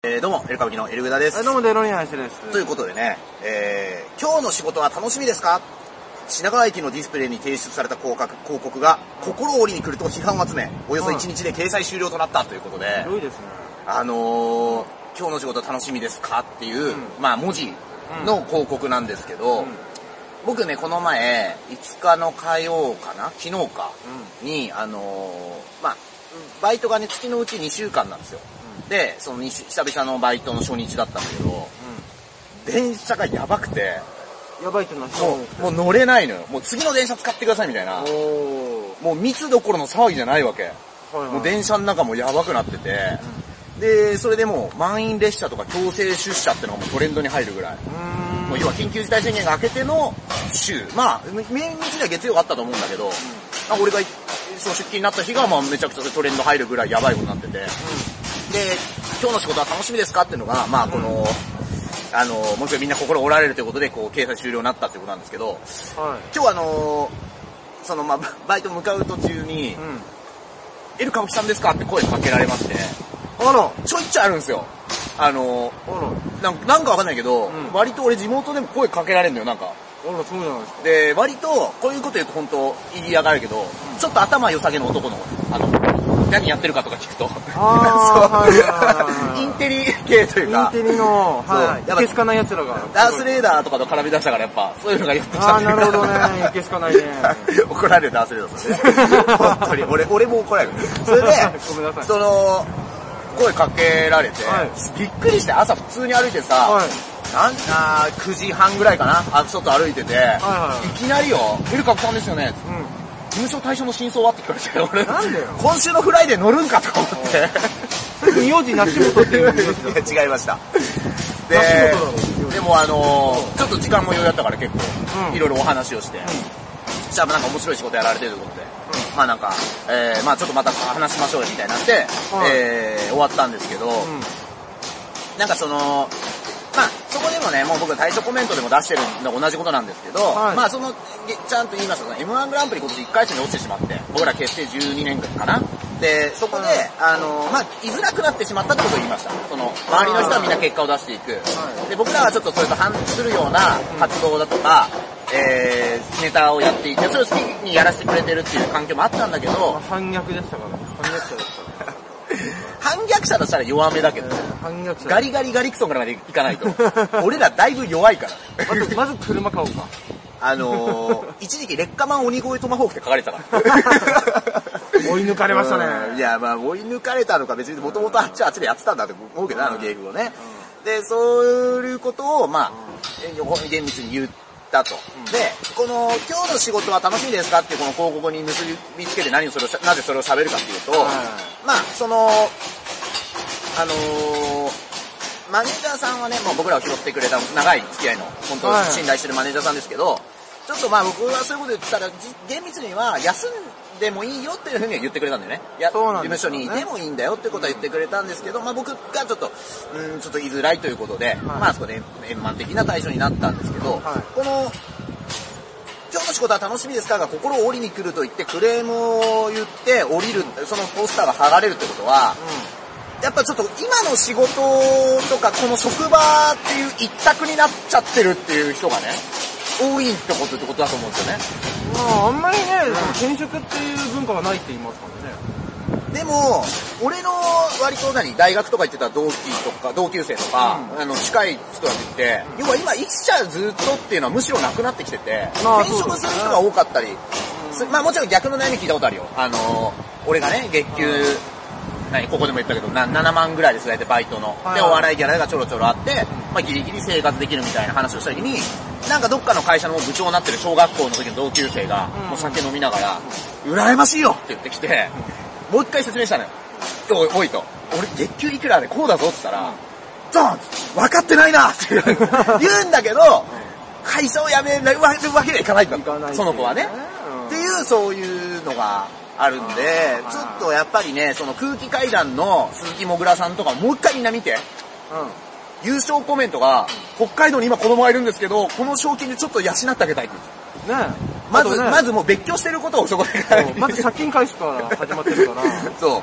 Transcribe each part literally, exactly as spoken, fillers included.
えー、どうも、エル歌舞伎のエルグダです。 どうも、デロニアンシです。 ということでね、えー、今日の仕事は楽しみですか？品川駅のディスプレイに提出された広告広告が、心を折りに来ると批判を集め、およそいちにちで掲載終了となったということで、 ひどいですね。 あのー、今日の仕事は楽しみですかっていう、うん、まあ、文字の広告なんですけど、うん、僕ね、この前、いつかの火曜かな昨日か、うん、に、あのー、まあ、バイトがね、月のうちにしゅうかんなんですよ。で、その久々のバイトの初日だったんだけど、うん、電車がやばくて、 やばいってのはもう、もう乗れないのよ。もう次の電車使ってくださいみたいな。もう密どころの騒ぎじゃないわけ。はいはい、もう電車の中もやばくなってて、うん、で、それでもう満員列車とか強制出社ってのがもうトレンドに入るぐらい。もう要は緊急事態宣言が明けての週。まあ、明日には月曜があったと思うんだけど、うん、俺がその出勤になった日がまあめちゃくちゃトレンド入るぐらいやばいことになってて、うんで、今日の仕事は楽しみですかっていうのが、まあこの、うん、あの、もちろんみんな心折られるということで、こう、掲載終了になったっていうことなんですけど、はい、今日あの、その、まあ、バイト向かう途中に、うん、エル歌舞伎さんですかって声かけられまして、あら、ちょいちょいあるんですよ。あの、あらなん、なんかわかんないけど、うん、割と俺地元でも声かけられるんだよ、なんか。 あら、そうなんですか。 で、割と、こういうこと言うと本当言いやがるけど、うん、ちょっと頭良さげの男の、あの、何やってるかとか聞くと。あそう。インテリ系というか。 インテリの、はい。いけすかない奴らが。 ダースレーダーとかと絡み出したからやっぱ、そういうのが言ってきた。 ああ、なるほどね。いけすかないね。 怒られるダースレーダーですね。本当に。俺、俺も怒られる。それで、 ごめんなさい。 その、声かけられて、はい、びっくりして朝普通に歩いてさ、はいなんあくじはんぐらいかなあ外歩いてて、はいはい、いきなりよ、エル歌舞伎さんですよね、うん、優勝対象の真相はって聞かれて、俺、 なんでよ今週のフライデー乗るんかとか思って。 名字なしもとっていういや違いました。で、でもあのー、ちょっと時間も余裕だったから結構、いろいろお話をして、うん、じゃあなんか面白い仕事やられてるということで、うん、まあなんか、えー、まあちょっとまた話しましょうよみたいになって、はい、えー、終わったんですけど、うん、なんかその、まあ、そこでもね、もう僕対処コメントでも出してるの同じことなんですけど、はい、まあその、ちゃんと言いますと、エムワン グランプリ今年いっかい戦で落ちてしまって、僕ら結成じゅうにねんかな。で、そこで、あの、まあ、居づらくなってしまったってことを言いました。その、周りの人はみんな結果を出していく。で、僕らはちょっとそれと反するような活動だとか、えー、ネタをやっていて、それを好きにやらせてくれてるっていう環境もあったんだけど、 反逆でしたからね。反逆者でしたね。 反逆者としたら弱めだけど、ね、 反逆者ガリガリガリクソンからまでいかないと俺らだいぶ弱いからまずまず車買おうか。 あのー、一時期劣化マン鬼越トマホークって書かれてたから追い抜かれましたね。 いやまあ追い抜かれたのか別にもともとあっちあっちでやってたんだって思うけど、あの芸風をね、うん、でそういうことをまあ、うん、厳密に言ってだと、うん、で、この今日の仕事は楽しみですかっていうこの広告に結びつけて何をそれをなぜそれを喋るかっていうと、はい、まあそのあのー、マネージャーさんはね、もう僕らを拾ってくれた長い付き合いの本当に信頼してるマネージャーさんですけど、はい、ちょっとまあ僕はそういうこと言ったら厳密には休んでもいいよっていうふうには言ってくれたんだよね。や事務所にいてもいいんだよってことは言ってくれたんですけど、まあ僕がちょっとうんちょっと言いづらいということで、はい、まあそこで円満的な対処になったんですけど、はい、この今日の仕事は楽しみですかが心を折りに来ると言ってクレームを言って降りる、そのポスターが剥がれるってことは、うん、やっぱちょっと今の仕事とかこの職場っていう一択になっちゃってるっていう人がね多いってことってことだと思うんですよね。 まああんまりね、うん、転職っていう文化はないって言いますからね。 でも俺の割と何大学とか行ってた同期とか同級生とか、うん、あの近い人たちって、うん、要は今生きちゃうずっとっていうのはむしろなくなってきてて、まあ、転職する人が多かったり、うん、まあもちろん逆の悩み聞いたことあるよ。あの俺がね月給、うん何ここでも言ったけどなななまんぐらいです大体バイトの、はい、でお笑いギャラがちょろちょろあって、まあ、ギリギリ生活できるみたいな話をした時になんかどっかの会社の部長になってる小学校の時の同級生が、うん、もう酒飲みながら、うん、羨ましいよって言ってきて、うん、もう一回説明したのよ。おいおいと俺月給いくらでこうだぞって言ったら、うん、ドン分かってないなって言うんだけど会社を辞めるわけにはいかないんだとその子はね、うん、っていうそういうのがあるんで、ちょっとやっぱりね、その空気階段の鈴木もぐらさんとかもう一回みんな見て、うん、優勝コメントが、北海道に今子供がいるんですけど、この賞金でちょっと養ってあげたいって言うんですよ。ねえ。まず、ね、まずもう別居してることをそこで。 まず借金返すから始まってるから。 そう。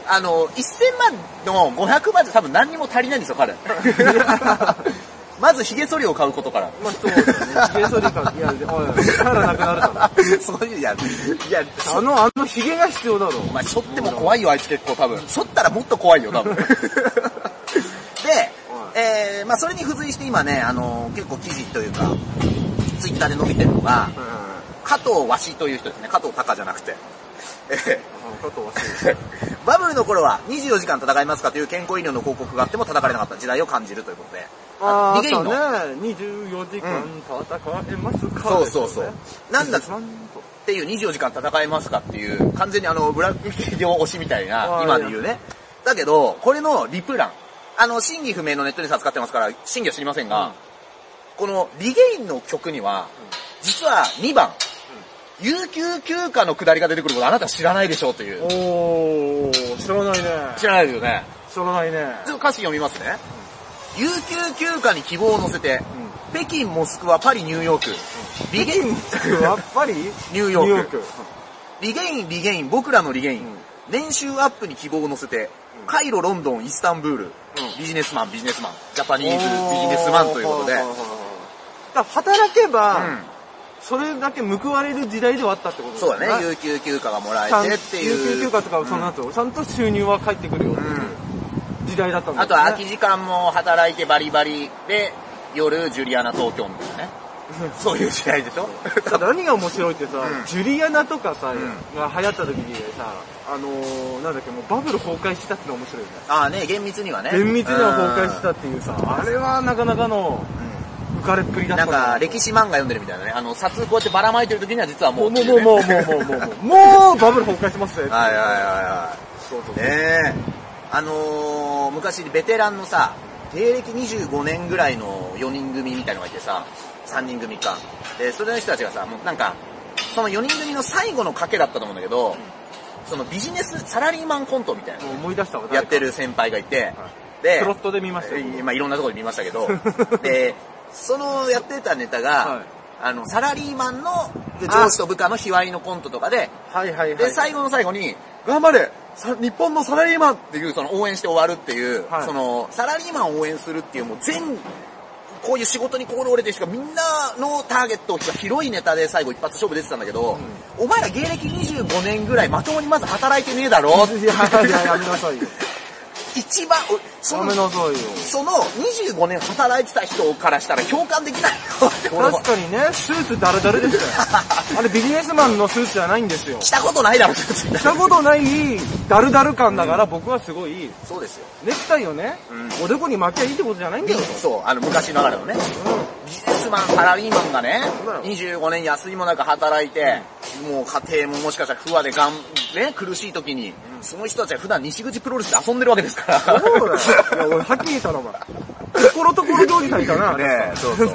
あの、せんまんのごひゃくまんじゃ多分何にも足りないんですよ、彼。まず髭剃りを買うことから。 まあそうですね。髭剃りか、いや、おい、腹なくなるから。 そういう、いや、いや、 あの、あの髭が必要だろ。 お前、剃っても怖いよ、あいつ結構多分。剃ったらもっと怖いよ、多分。で、えー、まあそれに付随して今ね、あの、結構記事というか、ツイッターで伸びてるのが、加藤和紙という人ですね。加藤隆じゃなくて。 加藤和紙。 バブルの頃はにじゅうよじかん戦いますかという健康医療の広告があっても叩かれなかった時代を感じるということで。 ああ、リゲインの。ね、にじゅうよじかん戦えますか、 うん、そうそうそう。なんだっていうにじゅうよじかん戦えますかっていう、完全にあの、ブラック企業推しみたいな、今で言うね。だけど、これのリプラン。あの、真偽不明のネットで扱ってますから、真偽は知りませんが、うん、このリゲインの曲には、実はにばん、有給休暇の下りが出てくることあなた知らないでしょうという。 おー、知らないね。 知らないですよね。 知らないね。 ちょっと歌詞読みますね。うん、有給休暇に希望を乗せて、うん、北京、モスクワ、パリ、ニューヨーク。 リゲイン、モスクワ、パリ、 ニューヨーク。リゲイン、リゲイン、僕らのリゲイン。うん、年収アップに希望を乗せて、カイロ、ロンドン、イスタンブール。うん、ビジネスマン、ビジネスマン。ジャパニーズビジネスマンということで。 だ働けば、うん、それだけ報われる時代ではあったってことですね。 そうだね。有給休暇がもらえてっていう。 有給休暇とかその後、うん、ちゃんと収入は返ってくるよっていう時代だったんだよね。 あとは空き時間も働いてバリバリで、夜ジュリアナ東京みたいなね。そういう時代でしょ。 何が面白いってさ、うん、ジュリアナとかさ、うん、が流行った時にさ、あのー、なんだっけ、もうバブル崩壊したってのが面白いよね。 ああね、厳密にはね。 厳密には崩壊したっていうさ、あれはなかなかの、浮かれっぷりだった。 なんか、歴史漫画読んでるみたいなね。あの、札こうやってばらまいてる時には実はもう、 もう、もう、もう、もう、もう、もう、もう、もう、バブル崩壊してますね。 はいはいはいはい。そうそう。ねえ。あのー、昔ベテランのさ、芸歴にじゅうごねんぐらいのよにん組みたいのがいてさ、さんにん組か。で、それの人たちがさ、もうなんか、そのよにん組の最後の賭けだったと思うんだけど、うん、そのビジネスサラリーマンコントみたいな。 思い出したわ。 やってる先輩がいて、はい、 で、プロットで見ましたよ。 まあいろんなところで見ましたけど、で、そのやってたネタが、はい、あの、サラリーマンの上司と部下の卑猥のコントとかで、 はいはいはい、 で、最後の最後に、頑張れ日本のサラリーマンっていう、その応援して終わるっていう、はい、その、サラリーマンを応援するっていう、もう全、こういう仕事に心折れてる人がみんなのターゲットが広いネタで最後一発勝負出てたんだけど、うん、お前ら芸歴にじゅうごねんぐらいまともにまず働いてねえだろいやいや、やめなさいよ。 一番、その、そのにじゅうごねん働いてた人からしたら共感できないよって確かにね、スーツダルダルでしたよ。あれビジネスマンのスーツじゃないんですよ。 着たことないだろ、スーツ。 着たことないダルダル感だから僕はすごい。 そうですよ。 ネクタイをね、うん、おでこに巻きゃいいってことじゃないんだよ。 そう、あの昔ながらのね。うん、ビジネスマン、サラリーマンがね、にじゅうごねん休みもなく働いて、うん、もう家庭ももしかしたら不和でがん、ね、苦しい時に、うん、その人たちは普段西口プロレスで遊んでるわけですから。 そうだよ。いや、俺はっきり言ったな、お前。ところどころジョージさんいたな。 ねえ、そうそう。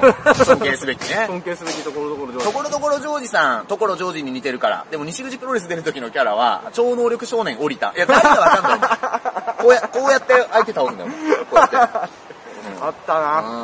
尊敬すべきね。 尊敬すべきところどころジョージ。 ところどころジョージさん、ところジョージに似てるから。でも西口プロレス出る時のキャラは、超能力少年降りた。いや、誰かわかんないんだよ。こうや、こうやって相手倒すんだよ。こうやって。うん、 あったな。うん、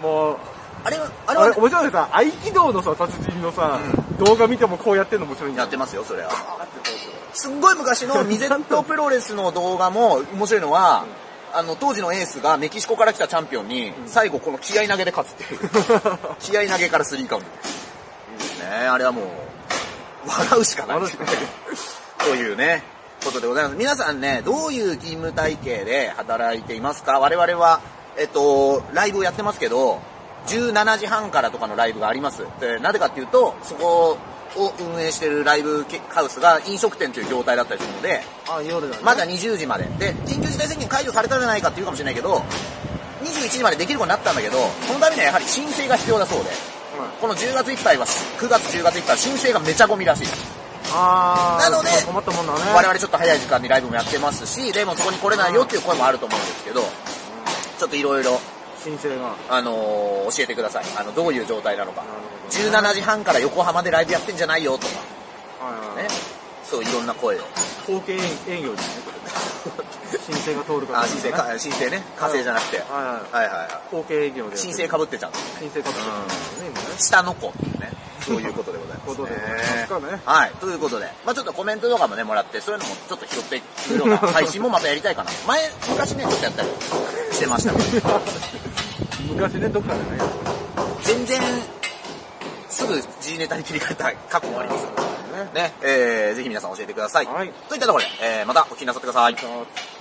もう、 あれは、あれは、ね、 面白いさ、合気道のさ、達人のさ、うん、動画見てもこうやってんの面白いんだよ。 やってますよ、それは。すっごい昔のミゼットプロレスの動画も面白いのは、うん、あの、当時のエースがメキシコから来たチャンピオンに、最後この気合投げで勝つっていう。気合投げからスリーカウント。いいですね。あれはもう、笑うしかない。というね、ことでございます。皆さんね、どういう勤務体系で働いていますか？我々は、えっと、ライブをやってますけど、じゅうしちじはんからとかのライブがあります。で、なぜかっていうと、そこを運営しているライブハウスが飲食店という業態だったりするので、 あ、夜だね、 まだにじゅうじまで。で、緊急事態宣言解除されたじゃないかって言うかもしれないけど、にじゅういちじまでできることになったんだけど、そのためにはやはり申請が必要だそうで、うん、このじゅうがついっぱいは、くがつじゅうがついっぱいは申請がめちゃゴミらしい。 あー、 なので、 困ったもんだね。 我々ちょっと早い時間にライブもやってますし、でもそこに来れないよっていう声もあると思うんですけど、うん、ちょっといろいろ、 申請が。 あのー、教えてください。あの、どういう状態なのか。じゅうしちじはんから横浜でライブやってんじゃないよとか。ね。そう、いろんな声を。 後継営業ですね、これ。申請が通るから、 ね。あ、申請か、申請ね。火星じゃなくて。 はいはいはい。はいはいはい。後継営業で。 申請被ってちゃう。 申請被ってちゃう。 下の子っていうね。 そういうことでございますね。 ことでございますかね。 はい。ということで、まあちょっとコメントとかもね、もらって、そういうのもちょっと拾っていくような配信もまたやりたいかな。前、昔ね、ちょっとやったりしてましたけど。 昔ね、どっかでね。 全然、すぐ G ネタに切り替えた過去もありますので、ね。ね、えー、ぜひ皆さん教えてください。はい。といったところで、えー、またお聞きなさってください。